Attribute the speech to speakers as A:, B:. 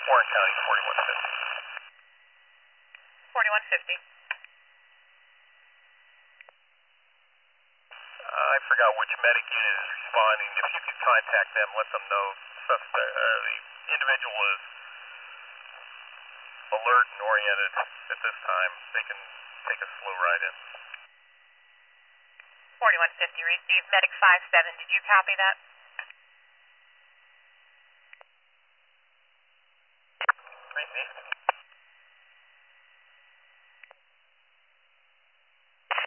A: Warren County, 4150.
B: 4150.
A: I forgot which medic unit is responding. If you could contact them, let them know the individual is alert and oriented at this time. They can take a slow ride in.
B: 4150 received. Medic 57, did you copy that?
A: Received.